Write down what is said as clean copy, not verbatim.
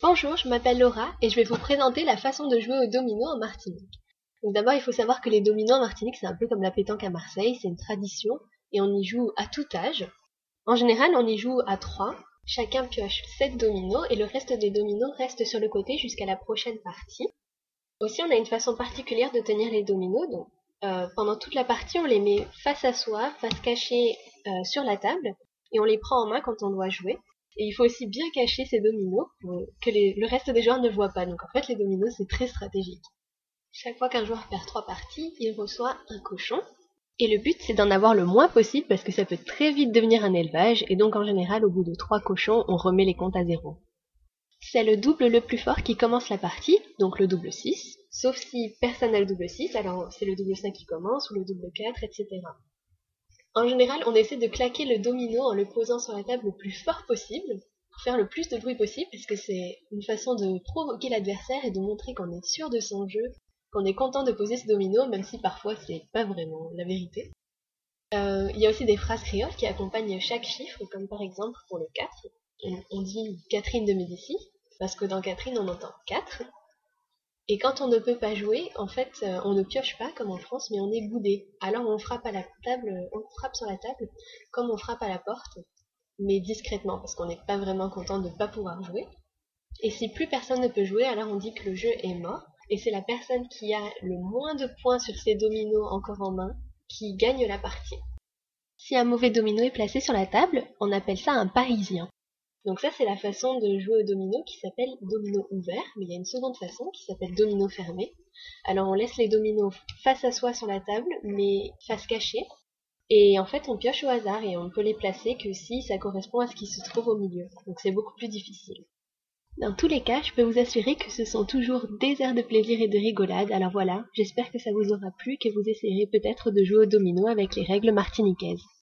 Bonjour, je m'appelle Laura et je vais vous présenter la façon de jouer au domino en Martinique. Donc d'abord, il faut savoir que les dominos en Martinique, c'est un peu comme la pétanque à Marseille, c'est une tradition et on y joue à tout âge. En général, on y joue à 3. Chacun pioche 7 dominos et le reste des dominos reste sur le côté jusqu'à la prochaine partie. Aussi, on a une façon particulière de tenir les dominos. Donc, pendant toute la partie, on les met face à soi, face cachée sur la table et on les prend en main quand on doit jouer. Et il faut aussi bien cacher ces dominos pour que le reste des joueurs ne voient pas. Donc en fait, les dominos, c'est très stratégique. Chaque fois qu'un joueur perd 3 parties, il reçoit un cochon. Et le but, c'est d'en avoir le moins possible parce que ça peut très vite devenir un élevage. Et donc en général, au bout de 3 cochons, on remet les comptes à 0. C'est le double le plus fort qui commence la partie, donc le double 6. Sauf si personne n'a le double 6, alors c'est le double 5 qui commence, ou le double 4, etc. En général, on essaie de claquer le domino en le posant sur la table le plus fort possible, pour faire le plus de bruit possible, parce que c'est une façon de provoquer l'adversaire et de montrer qu'on est sûr de son jeu, qu'on est content de poser ce domino, même si parfois c'est pas vraiment la vérité. Il y a aussi des phrases créoles qui accompagnent chaque chiffre, comme par exemple pour le 4, on dit Catherine de Médicis, parce que dans Catherine on entend 4. Et quand on ne peut pas jouer, en fait, on ne pioche pas comme en France, mais on est boudé. Alors on frappe à la table, on frappe sur la table comme on frappe à la porte, mais discrètement, parce qu'on n'est pas vraiment content de ne pas pouvoir jouer. Et si plus personne ne peut jouer, alors on dit que le jeu est mort, et c'est la personne qui a le moins de points sur ses dominos encore en main qui gagne la partie. Si un mauvais domino est placé sur la table, on appelle ça un parisien. Donc ça, c'est la façon de jouer au domino qui s'appelle domino ouvert, mais il y a une seconde façon qui s'appelle domino fermé. Alors on laisse les dominos face à soi sur la table, mais face cachée, et en fait on pioche au hasard et on ne peut les placer que si ça correspond à ce qui se trouve au milieu. Donc c'est beaucoup plus difficile. Dans tous les cas, je peux vous assurer que ce sont toujours des heures de plaisir et de rigolade, alors voilà, j'espère que ça vous aura plu et que vous essayerez peut-être de jouer au domino avec les règles martiniquaises.